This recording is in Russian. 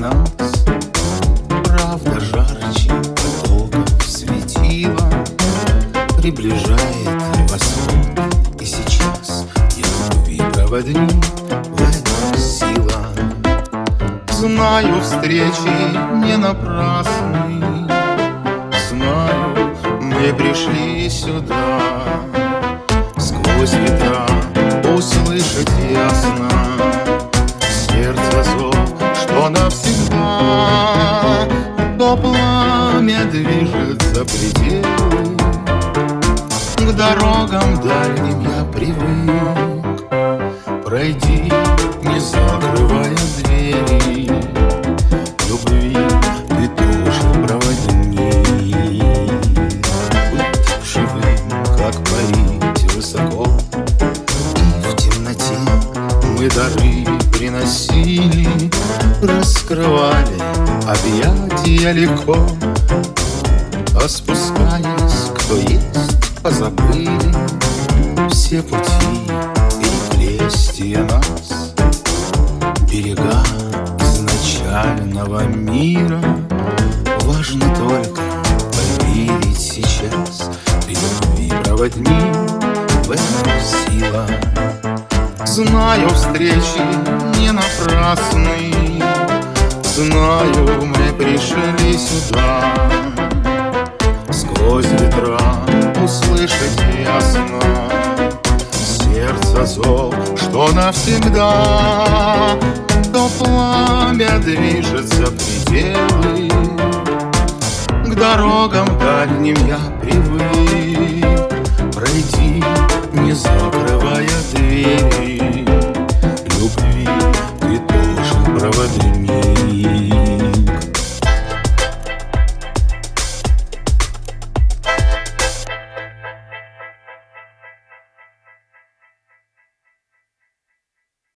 нас. Правда жарче потоков светила приближает восход. И сейчас я любви проводник, в этом сила. Знаю, встречи не напрасны, знаю, мы пришли сюда сквозь ветра услышать ясно сердце зов, что навсегда то пламя движется пределы. К дорогам дальним я привык, пройди, не закрывая двери. Любви ты тоже проводник, быть живым, как парить высоко. И в темноте мы дары приносили, раскрывали объятия легко. А спускаясь, кто есть, позабыли все пути перекрестия нас. Берега изначального мира важно только поверить сейчас. Ты любви проводник, в этом сила. Знаю, встречи не напрасны, знаю, мы пришли сюда сквозь ветра услышать ясно сердце зов, что навсегда то пламя движется пределы. К дорогам дальним я привык,